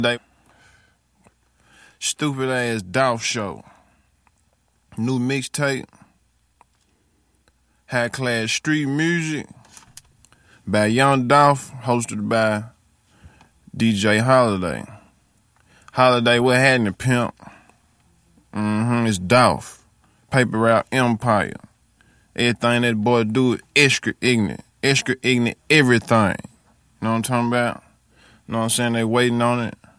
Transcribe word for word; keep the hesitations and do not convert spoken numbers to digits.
They stupid ass Dolph show. New mixtape. High class street music by Young Dolph, hosted by D J Holiday. Holiday, what happened, pimp? Mm-hmm, it's Dolph. Paper Route Empire. Everything that boy do is extra ignorant. Extra ignorant everything. Know what I'm talking about? Know what I'm saying? They waiting on it.